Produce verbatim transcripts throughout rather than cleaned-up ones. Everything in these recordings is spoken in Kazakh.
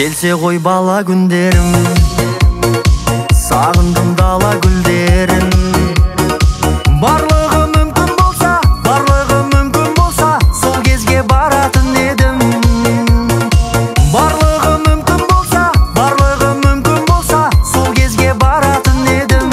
Келсе ғой бала күндерім, сағындым дала гүлдерін. Барлығы мүмкін болса, барлығы мүмкін болса, сол кезге баратын едім. Барлығы мүмкін болса, барлығы мүмкін болса, сол кезге баратын едім.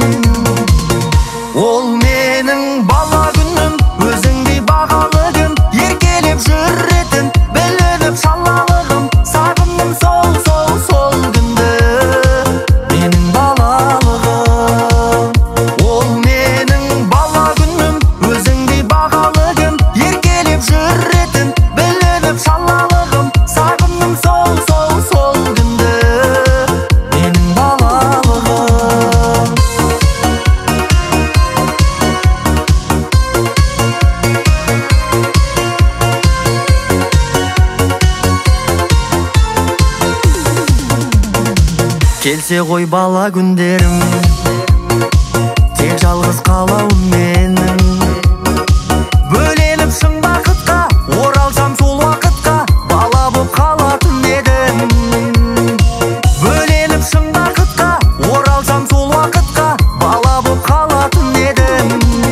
Ол менің бала күнім, өзіңдей бағалы күн, еркелеп жүретін, білініп шалалығым. Сағындым сол, сол, сол күнді, менің балалығым. Ол менің бала күнім, өзіңдей бағалы күн, еркелеп жүретін, білініп шалалығым. Сағындым сол, сол, сол күнді, менің балалығым. Келсе ғой бала күндерім, тек жалғыз қалауым менің. Бөленіп шын бақытқа, оралсам сол уақытқа, бала боп қалатын едім. Бөленіп шын бақытқа, оралсам сол уақытқа, бала боп қалатын едім.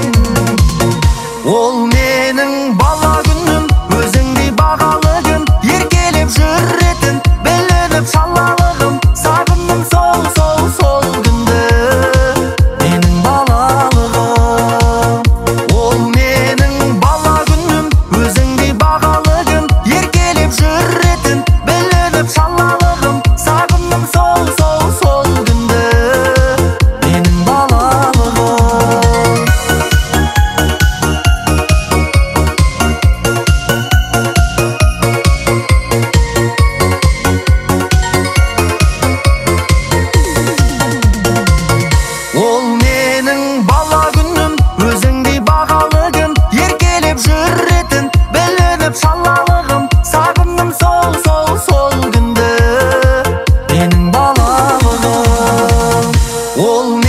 Ол менің бала күнім, өзіңдей бағалы күн, еркелеп жүретін, білініп шалалығым. Сағындым сол, сол, сол күнді, менің балалығым. Ол менің бала күнім, өзіңдей бағалы күн, еркелеп жүретін, білініп шалалығым. Сағындым сол, сол, сол күнді, менің балалығым. Ол менің бала күнім, өзіңдей бағалы күн, еркелеп жүретін, білініп шалалығым. Сағындым сол, сол, сол күнді, менің балалығым. Ол